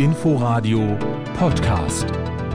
Inforadio Podcast.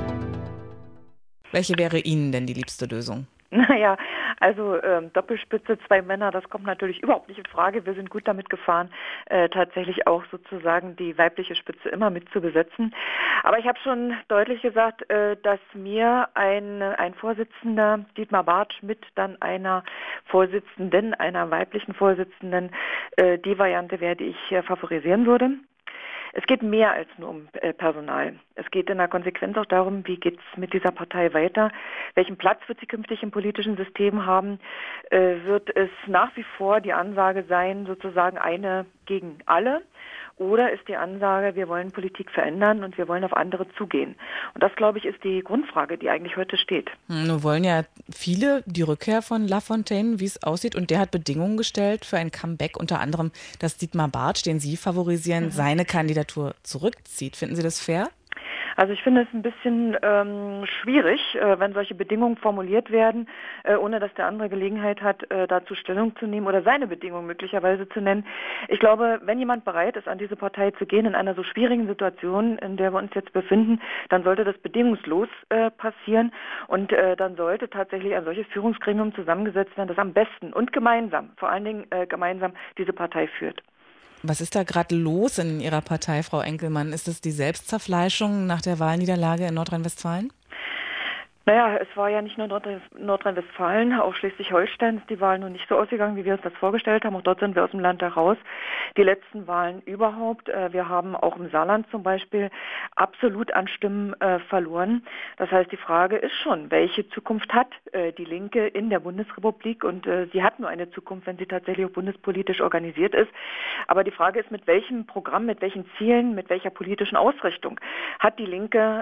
Welche wäre Ihnen denn die liebste Lösung? Naja, also Doppelspitze, 2 Männer, das kommt natürlich überhaupt nicht in Frage. Wir sind gut damit gefahren, tatsächlich auch sozusagen die weibliche Spitze immer mit zu besetzen. Aber ich habe schon deutlich gesagt, dass mir ein Vorsitzender, Dietmar Bartsch, mit dann einer Vorsitzenden, einer weiblichen Vorsitzenden, die Variante wäre, die ich favorisieren würde. Es geht mehr als nur um Personal. Es geht in der Konsequenz auch darum, wie geht es mit dieser Partei weiter? Welchen Platz wird sie künftig im politischen System haben? Wird es nach wie vor die Ansage sein, sozusagen eine gegen alle? Oder ist die Ansage, wir wollen Politik verändern und wir wollen auf andere zugehen? Und das, glaube ich, ist die Grundfrage, die eigentlich heute steht. Nun wollen ja viele die Rückkehr von Lafontaine, wie es aussieht. Und der hat Bedingungen gestellt für ein Comeback, unter anderem, dass Dietmar Bartsch, den Sie favorisieren, seine Kandidatur zurückzieht. Finden Sie das fair? Also ich finde es ein bisschen schwierig, wenn solche Bedingungen formuliert werden, ohne dass der andere Gelegenheit hat, dazu Stellung zu nehmen oder seine Bedingungen möglicherweise zu nennen. Ich glaube, wenn jemand bereit ist, an diese Partei zu gehen in einer so schwierigen Situation, in der wir uns jetzt befinden, dann sollte das bedingungslos passieren und dann sollte tatsächlich ein solches Führungsgremium zusammengesetzt werden, das am besten und gemeinsam, vor allen Dingen gemeinsam, diese Partei führt. Was ist da gerade los in Ihrer Partei, Frau Enkelmann? Ist es die Selbstzerfleischung nach der Wahlniederlage in Nordrhein-Westfalen? Naja, es war ja nicht nur Nordrhein-Westfalen, auch Schleswig-Holstein ist die Wahl noch nicht so ausgegangen, wie wir uns das vorgestellt haben. Auch dort sind wir aus dem Land heraus. Die letzten Wahlen überhaupt. Wir haben auch im Saarland zum Beispiel absolut an Stimmen verloren. Das heißt, die Frage ist schon, welche Zukunft hat die Linke in der Bundesrepublik? Und sie hat nur eine Zukunft, wenn sie tatsächlich auch bundespolitisch organisiert ist. Aber die Frage ist, mit welchem Programm, mit welchen Zielen, mit welcher politischen Ausrichtung hat die Linke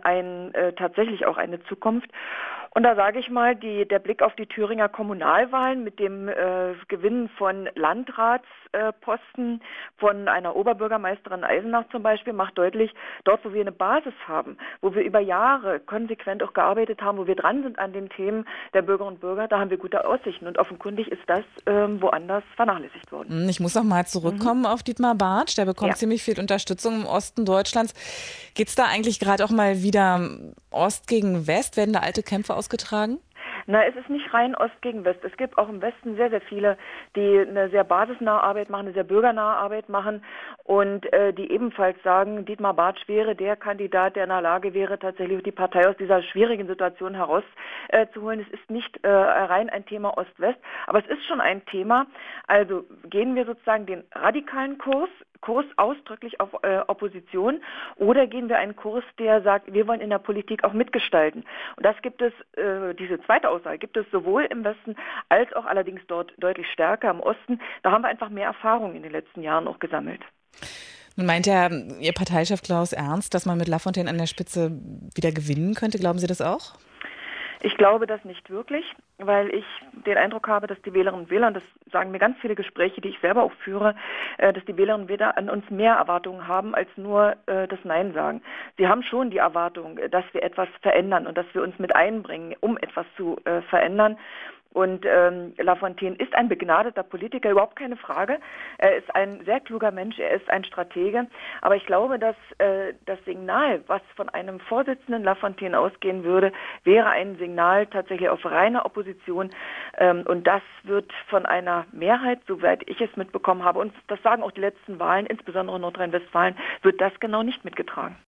tatsächlich auch eine Zukunft? Und da sage ich mal, der Blick auf die Thüringer Kommunalwahlen mit dem Gewinn von Landratsposten von einer Oberbürgermeisterin Eisenach zum Beispiel macht deutlich, dort, wo wir eine Basis haben, wo wir über Jahre konsequent auch gearbeitet haben, wo wir dran sind an den Themen der Bürgerinnen und Bürger, da haben wir gute Aussichten. Und offenkundig ist das woanders vernachlässigt worden. Ich muss noch mal zurückkommen auf Dietmar Bartsch. Der bekommt ziemlich viel Unterstützung im Osten Deutschlands. Geht es da eigentlich gerade auch mal wieder Ost gegen West? Werden da alte Kämpfe ausgetragen? Na, es ist nicht rein Ost gegen West. Es gibt auch im Westen sehr, sehr viele, die eine sehr basisnahe Arbeit machen, eine sehr bürgernahe Arbeit machen und die ebenfalls sagen, Dietmar Bartsch wäre der Kandidat, der in der Lage wäre, tatsächlich die Partei aus dieser schwierigen Situation herauszuholen. Es ist nicht rein ein Thema Ost-West, aber es ist schon ein Thema. Also gehen wir sozusagen den radikalen Kurs ausdrücklich auf Opposition oder gehen wir einen Kurs, der sagt, wir wollen in der Politik auch mitgestalten. Und das gibt es, diese zweite Aussage gibt es sowohl im Westen als auch allerdings dort deutlich stärker im Osten. Da haben wir einfach mehr Erfahrung in den letzten Jahren auch gesammelt. Nun meint ja Ihr Parteichef Klaus Ernst, dass man mit Lafontaine an der Spitze wieder gewinnen könnte. Glauben Sie das auch? Ich glaube das nicht wirklich, weil ich den Eindruck habe, dass die Wählerinnen und Wähler, und das sagen mir ganz viele Gespräche, die ich selber auch führe, dass die Wählerinnen und Wähler an uns mehr Erwartungen haben, als nur das Nein sagen. Sie haben schon die Erwartung, dass wir etwas verändern und dass wir uns mit einbringen, um etwas zu verändern. Und Lafontaine ist ein begnadeter Politiker, überhaupt keine Frage. Er ist ein sehr kluger Mensch, er ist ein Stratege. Aber ich glaube, dass das Signal, was von einem Vorsitzenden Lafontaine ausgehen würde, wäre ein Signal tatsächlich auf reine Opposition. Und das wird von einer Mehrheit, soweit ich es mitbekommen habe, und das sagen auch die letzten Wahlen, insbesondere in Nordrhein-Westfalen, wird das genau nicht mitgetragen.